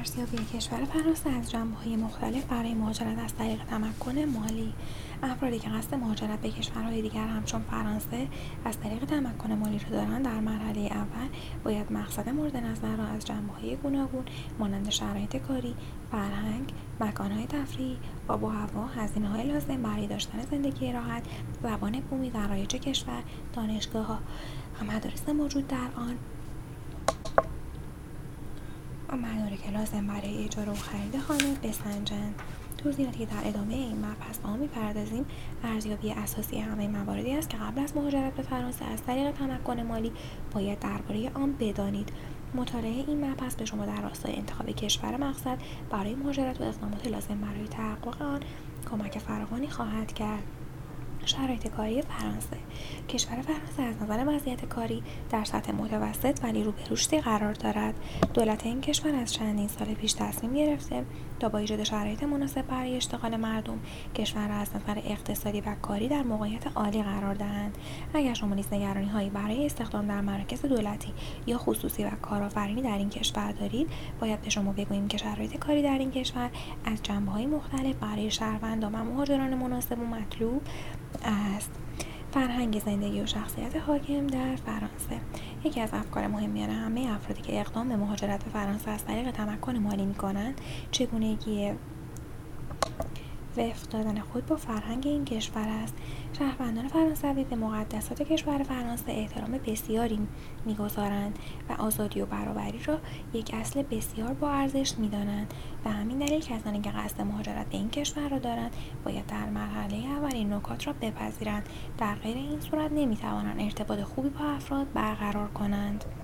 ارزیابی کشور فرانسه از جنبه‌های مختلف برای مهاجرت از طریق تمکن مالی. افرادی که قصد مهاجرت به کشورهای دیگر همچون فرانسه از طریق تمکن مالی را دارند در مرحله اول باید مقصد مورد نظر را از جنبه‌های گوناگون مانند شرایط کاری، فرهنگ، مکان‌های تفریحی، آب و هوا، هزینه‌های لازم برای داشتن زندگی راحت، زبان بومی و رایج کشور، دانشگاه‌ها و مدارس موجود در آن و مدارک لازم برای اجاره و خرید خانه بسنجند. توضیحاتی که در ادامه این مبحث به آن می‌پردازیم ارزیابی اساسی همه مواردی است که قبل از مهاجرت به فرانسه از طریق تمکن مالی باید درباره آن بدانید. مطالعه این مبحث به شما در راستای انتخاب کشور مقصد برای مهاجرت و اقدامات لازم برای تحقق آن کمک فراوانی خواهد کرد. شرایط کاری فرانسه. کشور فرانسه از نظر وضعیت کاری در سطح متوسط ولی رو به رشدی قرار دارد. دولت این کشور از چندین سال پیش تصمیم گرفته تا با ایجاد شرایط مناسب برای اشتغال مردم کشور را از نظر اقتصادی و کاری در موقعیت عالی قرار دهند. اگر شما نیز نگرانی‌هایی برای استخدام در مراکز دولتی یا خصوصی و کارآفرینی در این کشور دارید، باید به شما بگوییم که شرایط کاری در این کشور از جنبه‌های مختلف برای شهروندان و مهاجران مناسب و مطلوب است. فرهنگ زندگی و شخصیت حاکم در فرانسه. یکی از افکار مهم میان همه افرادی که اقدام به مهاجرت به فرانسه از طریق تمکن مالی می‌کنند چگونگی وفق دادن خود با فرهنگ این کشور است. شهروندان فرانسوی به مقدسات کشور فرانسه احترام بسیاری می‌گذارند و آزادی و برابری را یک اصل بسیار با ارزش می‌دانند. به همین دلیل کسانی که قصد مهاجرت به این کشور را دارند باید در مرحله اول این نکات را بپذیرند. در غیر این صورت نمی‌توانند ارتباط خوبی با افراد برقرار کنند.